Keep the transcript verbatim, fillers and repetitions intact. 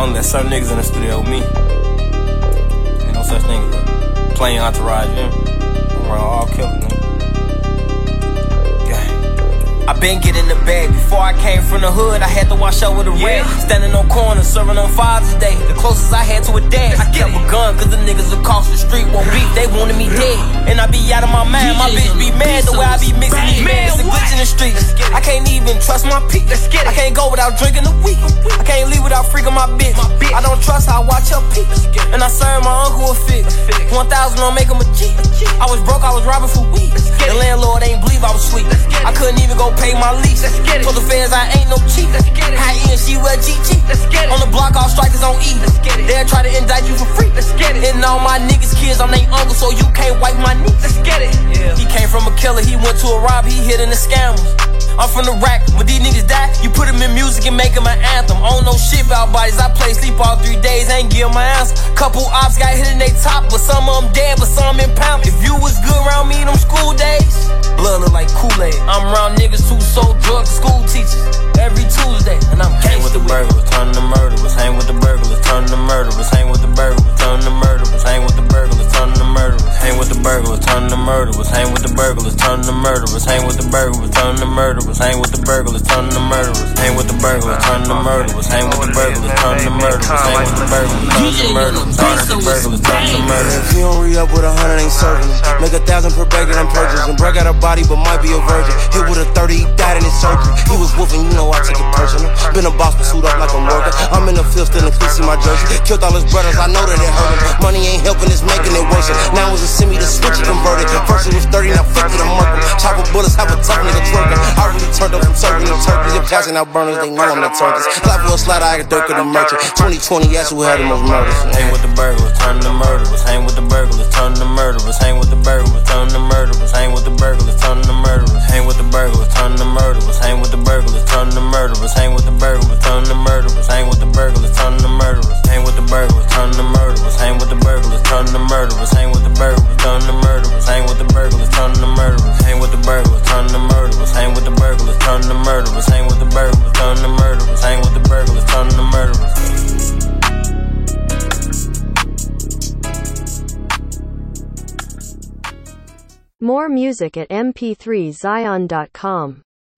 only let certain niggas in the studio with me. Ain't no such thing as a plain entourage, you know? I'm around all killers, man. I been getting the bag. Before I came from the hood, I had to wash up with a rag. Standing on corners, serving on Father's Day. The closest I had to a dad. I kept a gun, cause the niggas across the street won't beef. They wanted me dead, and I be out of my mind. My bitch be mad the way I be mixing these mad. It's a glitch in the streets. I can't even trust my peak. I can't go without drinking a week. I can't leave without freaking my bitch. I don't trust how I watch her peak. And I serve my uncle a fix. One thousand on make him a G. I was broke, I was robbing for weed. The landlord ain't believe I was sweet. I couldn't even go pay my lease. Told the fans I ain't no cheat. High end, she wear G G. On the block, all strikers on E. They'll try to indict you for free. And all my niggas' kids, I'm their uncle, so you can't wipe my knee. He came from a killer, he went to a rob, he hit in the scammers. I'm from the rack, when these niggas die, you put them in music and make them an anthem. I don't know shit about bodies, I play sleep all three days, ain't give my answer. Couple ops got hit in they top, but some of them dead, but some impounded. If you was good around me them school days, blood look like Kool-Aid. I'm around niggas who sold drugs to school teachers every Tuesday, and I'm hang with the burglars, turn to murderers. Hang with the burglars, turn to murderers. Hang with the burglars, turn to murderers. Hang with the burglars, turn to murderers. Hang with the burglars, turn to murderers. Hang with the burglars, turn to murderers. Hang with the burglars, turn to murderers. Hang with the burglars, turn to murderers. Hang with the burglars, turn to murderers. Hang with the burglars, turn to murderers. Hang with the burglars, turn to murderers. Hang with the burglars, turn to murderers. If you don't re up with a hundred, ain't serving. Make a thousand per bag that I'm purchasing. Break out a body, but might be a virgin. Hit with a thirty, he died in his surgery. He was woofing, you know I took it personal. Been a boss, but suit up like a worker. I'm in the field, still in cleats in my jersey. Killed all his brothers, I know that it hurt him. Money ain't helping, it's making it worse. Now it's a semi, the switch it converted. First it was thirty, now fifty to murder. Chopper bullets, have a tough nigga twerking. I really turned up from serving the turkeys. If passing out burners, they know I'm the turkeys. Clap for a slider, I got dirt with the merchant. twenty twenty, that's who had the most murders. Hang with the burglars, turn to murderers. Hang with the burglars, turn to murderers. Hang with the burglars, turn to murderers. Hang with the burglars, turn to murderers. Hang with the burglars, turn to murderers. Hang with the burglars, turn to murderers. Hang with the burglars, turn to murderers. Hang with the burglars, turn to murderers. Hang with the burglars, turn to murderers. Hang with the burglars, turn to murderers. Hang with the burglars, turn to murderers. Hang with the burglars, turn to murderers. Hang with the burglars, turn to murderers. Hang with the burglars, turn to murderers. Hang with the burglars, turn to murderers. Hang with the burglars, turn to murderers. More music at m p three zion dot com.